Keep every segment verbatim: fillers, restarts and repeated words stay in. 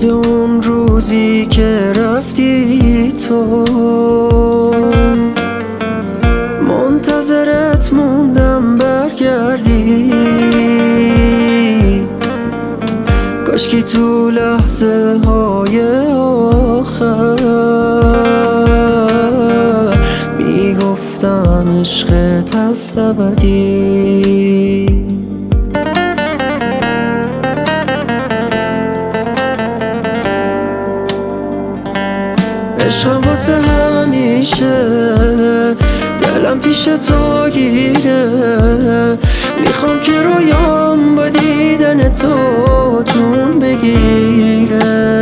یاد اون روزی که رفتی تو، منتظرت موندم برگردی. کاشکی تو لحظه های آخر میگفتن عشقت هست ابدی. عشقم واسه همیشه، دلم پیش تو گیره. میخوام که رویام با دیدن تو جون بگیره.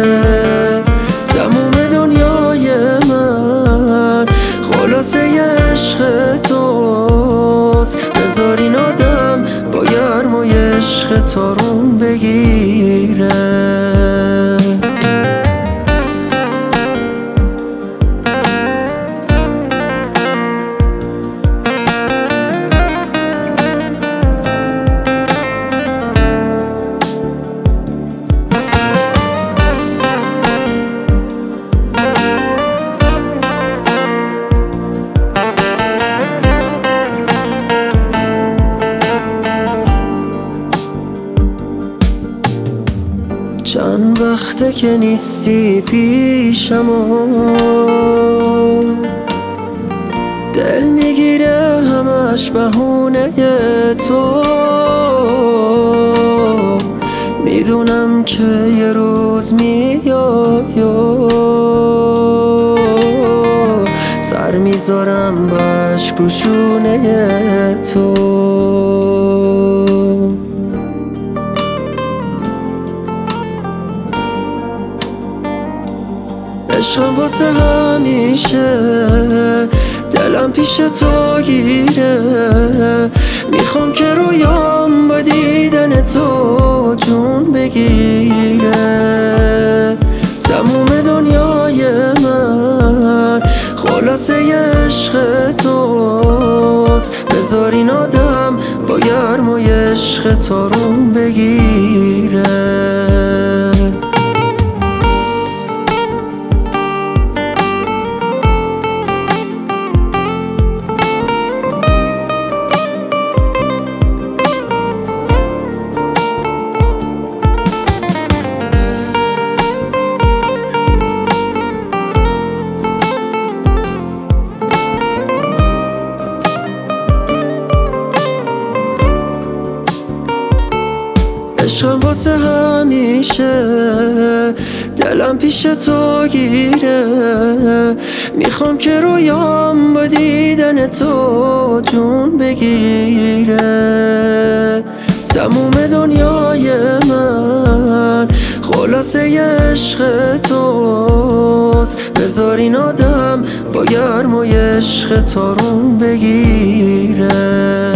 تموم دنیای من خلاصه عشق توست. بذار این آدم با گرمای عشق تارون بگیره. چند وقته که نیستی پیشم و دل میگیره همش بهونه تو. میدونم که یه روز میای و سر میذارم باش گوشونه تو. عشقم واسه همیشه، دلم پیش تو گیره. میخوام که رویام با دیدن تو جون بگیره. تموم دنیای من خلاصه عشق توست. بذار این آدم با گرمای عشق تارون بگیره. عشقم واسه همیشه، دلم پیش تو گیره. میخوام که رویام با دیدن تو جون بگیره. تموم دنیای من خلاصه عشق توست. بذار این آدم با گرمای عشق تارون بگیره.